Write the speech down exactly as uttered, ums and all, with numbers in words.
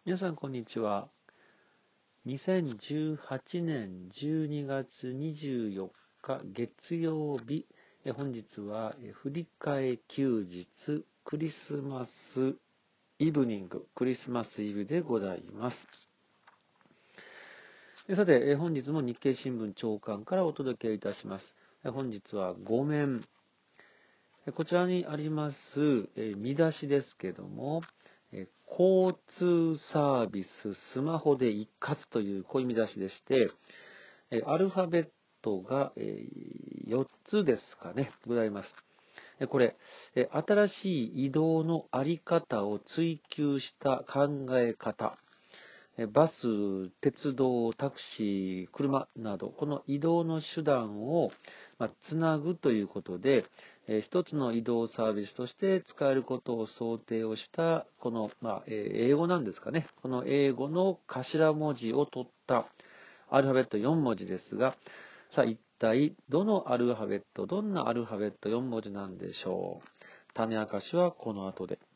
皆さんこんにちは。にせんじゅうはちねんじゅうにがつにじゅうよっか月曜日、え本日はえ振り替え休日クリスマスイブニング、クリスマスイブでございます。えさて、え本日も日経新聞朝刊からお届けいたします。え本日はごめん。こちらにありますえ見出しですけども、え交通サービススマホで一括というこういう見出しでして、えアルファベットがえよっつですかね、ございます。えこれ、え新しい移動のあり方を追求した考え方。えバス、鉄道、タクシー、車など、この移動の手段を、まあ、つなぐということで、えー一つの移動サービスとして使えることを想定をした、この、まあ、えー英語なんですかね。この英語の頭文字を取ったアルファベットよんもじですが、さあ一体どのアルファベット、どんなアルファベットよんもじなんでしょう。種明かしはこの後で。